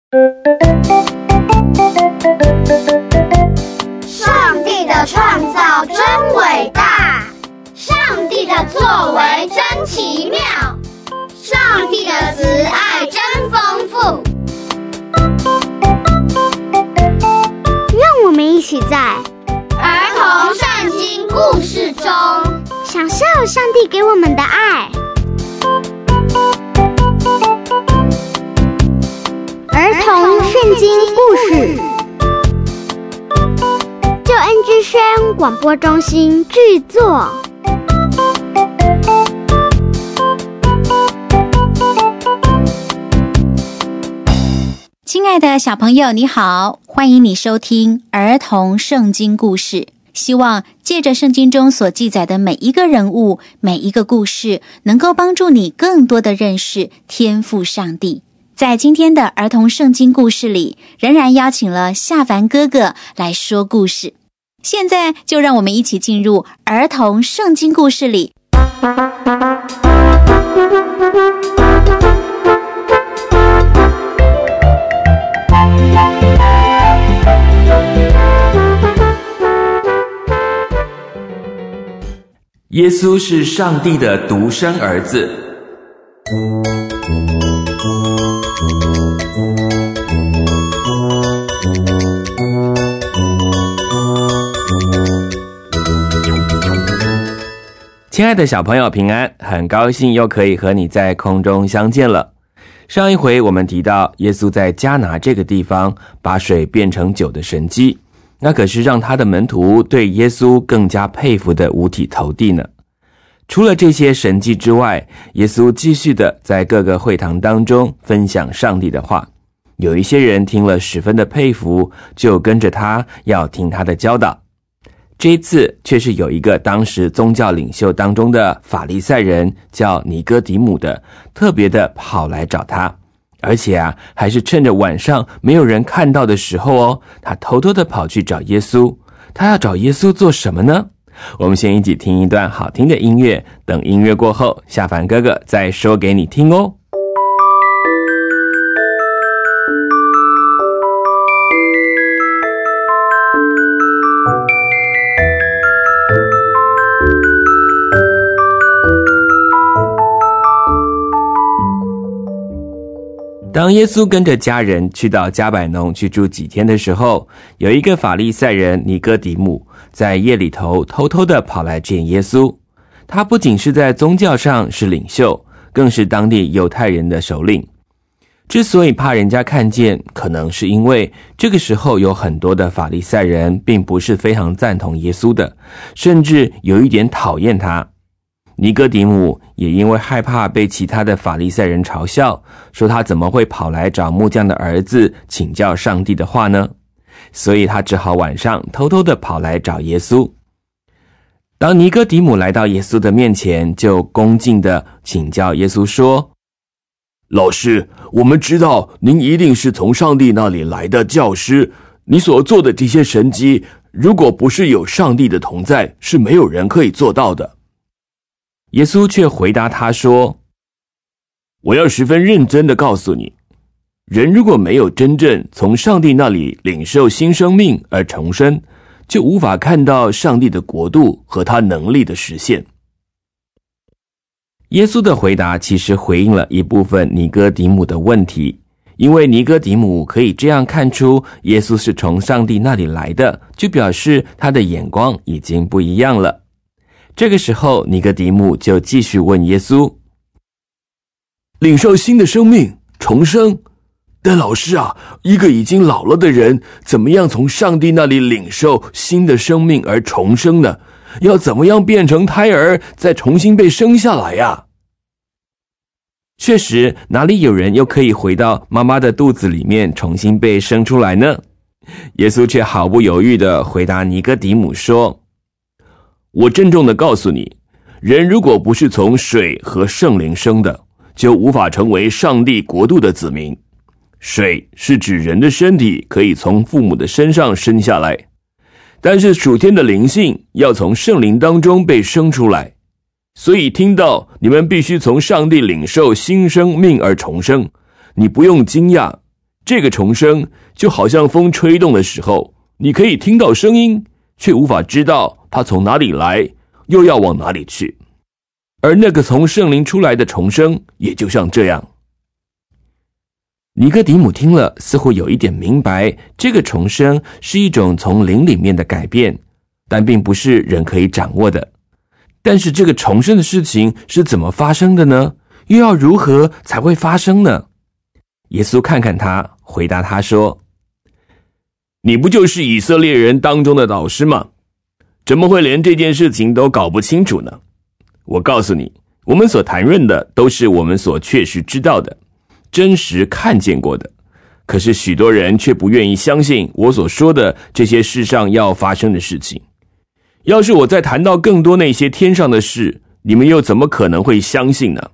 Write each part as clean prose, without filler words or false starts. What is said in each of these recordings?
上帝的创造真伟大，上帝的作为真奇妙，上帝的慈爱真丰富。 让我们一起在儿童圣经故事中享受上帝给我们的爱。儿童圣经故事，救恩之声广播中心制作。 亲爱的小朋友，你好，欢迎你收听儿童圣经故事。希望借着圣经中所记载的每一个人物、每一个故事，能够帮助你更多的认识天父上帝。在今天的儿童圣经故事里，仍然邀请了夏凡哥哥来说故事。现在就让我们一起进入儿童圣经故事里。 耶稣是上帝的独生儿子。亲爱的小朋友平安，很高兴又可以和你在空中相见了。上一回我们提到耶稣在迦拿这个地方把水变成酒的神迹，那可是让他的门徒对耶稣更加佩服的五体投地呢。除了这些神迹之外，耶稣继续的在各个会堂当中分享上帝的话。有一些人听了十分的佩服，就跟着他要听他的教导。这一次却是有一个当时宗教领袖当中的法利赛人叫尼哥底母的，特别的跑来找他，而且还是趁着晚上没有人看到的时候哦，他偷偷的跑去找耶稣。他要找耶稣做什么呢？我们先一起听一段好听的音乐，等音乐过后，夏凡哥哥再说给你听哦。当耶稣跟着家人去到迦百农去住几天的时候，有一个法利赛人尼哥底母在夜里头偷偷的跑来见耶稣。他不仅是在宗教上是领袖，更是当地犹太人的首领。之所以怕人家看见，可能是因为这个时候有很多的法利赛人并不是非常赞同耶稣的，甚至有一点讨厌他。尼哥底母也因为害怕被其他的法利赛人嘲笑，说他怎么会跑来找木匠的儿子请教上帝的话呢？所以他只好晚上偷偷的跑来找耶稣。当尼哥底母来到耶稣的面前，就恭敬的请教耶稣说：老师，我们知道您一定是从上帝那里来的教师，你所做的这些神迹，如果不是有上帝的同在，是没有人可以做到的。耶稣却回答他说：我要十分认真地告诉你，人如果没有真正从上帝那里领受新生命而重生，就无法看到上帝的国度和他能力的实现。耶稣的回答其实回应了一部分尼哥底母的问题，因为尼哥底母可以这样看出耶稣是从上帝那里来的，就表示他的眼光已经不一样了。这个时候，尼哥底母就继续问耶稣：领受新的生命，重生？但老师啊，一个已经老了的人，怎么样从上帝那里领受新的生命而重生呢？要怎么样变成胎儿，再重新被生下来呀？确实，哪里有人又可以回到妈妈的肚子里面重新被生出来呢？耶稣却毫不犹豫地回答尼哥底母说：我郑重地告诉你，人如果不是从水和圣灵生的，就无法成为上帝国度的子民。水是指人的身体可以从父母的身上生下来，但是属天的灵性要从圣灵当中被生出来。所以听到你们必须从上帝领受新生命而重生，你不用惊讶， 这个重生就好像风吹动的时候，你可以听到声音，却无法知道它从哪里来，又要往哪里去。而那个从圣灵出来的重生也就像这样。尼哥底母听了，似乎有一点明白，这个重生是一种从灵里面的改变，但并不是人可以掌握的。但是这个重生的事情是怎么发生的呢？又要如何才会发生呢？耶稣看看他，回答他说：你不就是以色列人当中的导师吗？怎么会连这件事情都搞不清楚呢？我告诉你，我们所谈论的都是我们所确实知道的，真实看见过的。可是许多人却不愿意相信我所说的这些世上要发生的事情。要是我再谈到更多那些天上的事，你们又怎么可能会相信呢？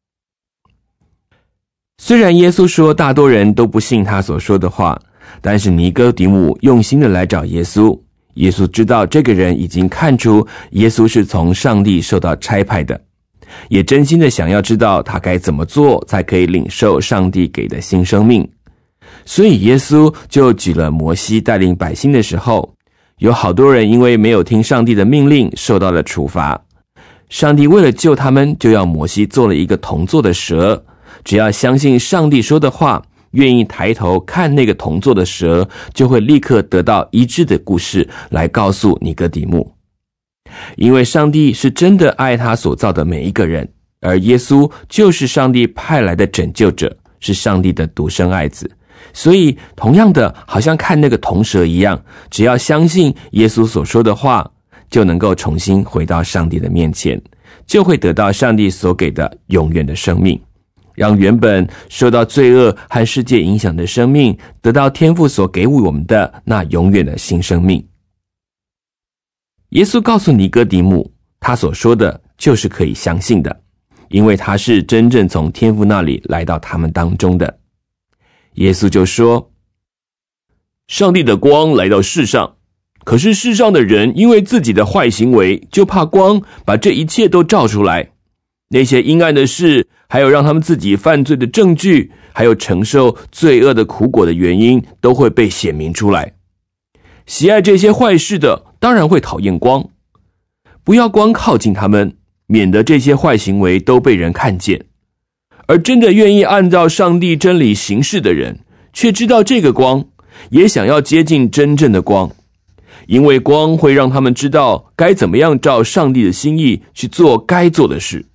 虽然耶稣说大多人都不信他所说的话，但是尼哥底母用心的来找耶稣。耶稣知道这个人已经看出耶稣是从上帝受到差派的，也真心的想要知道他该怎么做才可以领受上帝给的新生命。所以耶稣就举了摩西带领百姓的时候，有好多人因为没有听上帝的命令受到了处罚。上帝为了救他们，就要摩西做了一个铜做的蛇，只要相信上帝说的话，愿意抬头看那个铜做的蛇，就会立刻得到医治的故事来告诉尼哥底母。因为上帝是真的爱他所造的每一个人，而耶稣就是上帝派来的拯救者，是上帝的独生爱子。所以同样的，好像看那个铜蛇一样，只要相信耶稣所说的话，就能够重新回到上帝的面前，就会得到上帝所给的永远的生命，让原本受到罪恶和世界影响的生命得到天父所给我们的那永远的新生命。耶稣告诉尼哥底母，他所说的就是可以相信的，因为他是真正从天父那里来到他们当中的。耶稣就说，上帝的光来到世上，可是世上的人因为自己的坏行为，就怕光把这一切都照出来。那些阴暗的事，还有让他们自己犯罪的证据，还有承受罪恶的苦果的原因，都会被显明出来。喜爱这些坏事的，当然会讨厌光。不要光靠近他们，免得这些坏行为都被人看见。而真的愿意按照上帝真理行事的人，却知道这个光，也想要接近真正的光，因为光会让他们知道该怎么样照上帝的心意去做该做的事。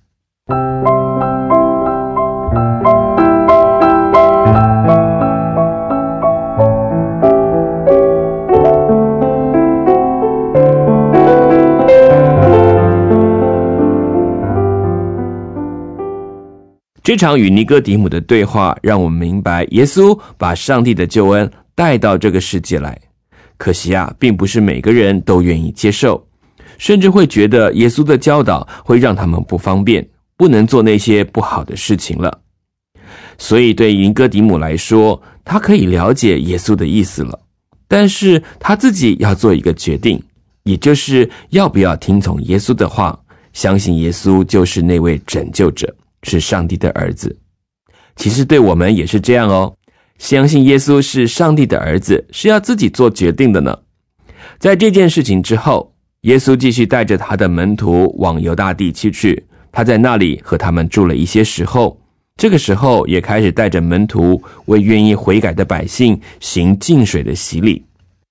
这场与尼哥底母的对话让我们明白，耶稣把上帝的救恩带到这个世界来。可惜啊，并不是每个人都愿意接受，甚至会觉得耶稣的教导会让他们不方便，不能做那些不好的事情了。所以对尼哥底母来说，他可以了解耶稣的意思了，但是他自己要做一个决定，也就是要不要听从耶稣的话，相信耶稣就是那位拯救者，是上帝的儿子。其实对我们也是这样哦，相信耶稣是上帝的儿子，是要自己做决定的呢。在这件事情之后，耶稣继续带着他的门徒往犹大地区去，他在那里和他们住了一些时候，这个时候也开始带着门徒为愿意悔改的百姓行浸水的洗礼。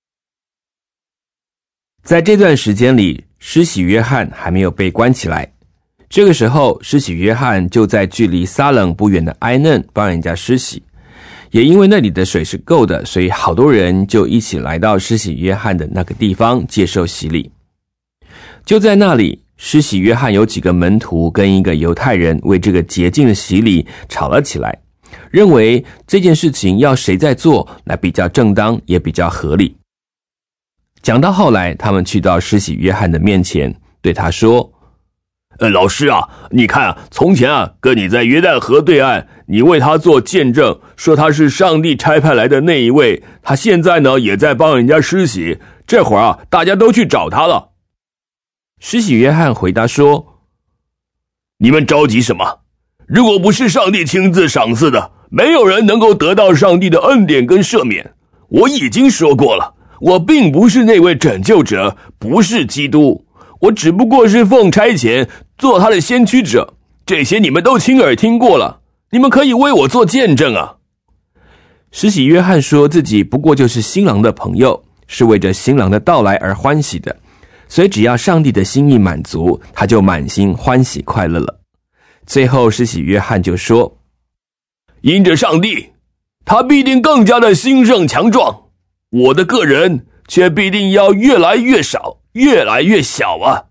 在这段时间里，施洗约翰还没有被关起来，这个时候施洗约翰就在距离撒冷不远的埃嫩帮人家施洗，也因为那里的水是够的，所以好多人就一起来到施洗约翰的那个地方接受洗礼。就在那里，施洗约翰有几个门徒跟一个犹太人为这个洁净的洗礼吵了起来，认为这件事情要谁在做来比较正当，也比较合理。讲到后来，他们去到施洗约翰的面前，对他说，老师啊，你看啊，从前啊，跟你在约旦河对岸，你为他做见证，说他是上帝差派来的那一位，他现在呢也在帮人家施洗，这会儿啊，大家都去找他了。施洗约翰回答说，你们着急什么？ 如果不是上帝亲自赏赐的，没有人能够得到上帝的恩典跟赦免。我已经说过了，我并不是那位拯救者，不是基督，我只不过是奉差遣做他的先驱者，这些你们都亲耳听过了，你们可以为我做见证啊。 施洗约翰说自己不过就是新郎的朋友，是为着新郎的到来而欢喜的，所以只要上帝的心意满足，他就满心欢喜快乐了。最后施洗约翰就说， 因着上帝，他必定更加的兴盛强壮，我的个人却必定要越来越少，越来越小啊。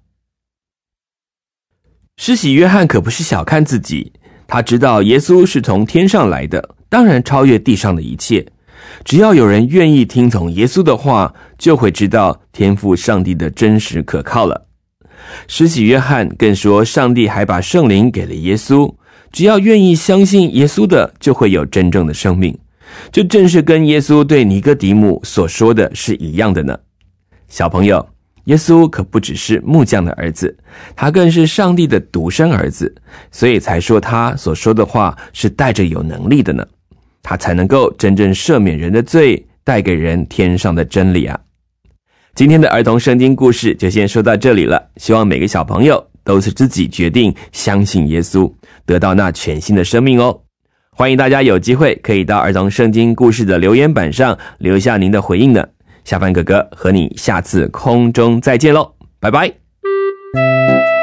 施洗约翰可不是小看自己，他知道耶稣是从天上来的，当然超越地上的一切。只要有人愿意听从耶稣的话，就会知道天父上帝的真实可靠了。施洗约翰更说，上帝还把圣灵给了耶稣，只要愿意相信耶稣的，就会有真正的生命。这正是跟耶稣对尼哥底母所说的是一样的呢。小朋友，耶稣可不只是木匠的儿子，他更是上帝的独生儿子，所以才说他所说的话是带着有能力的呢。他才能够真正赦免人的罪，带给人天上的真理啊。今天的儿童圣经故事就先说到这里了，希望每个小朋友都是自己决定相信耶稣，得到那全新的生命哦。欢迎大家有机会可以到儿童圣经故事的留言板上留下您的回应呢。下凡哥哥和你下次空中再见咯，拜拜。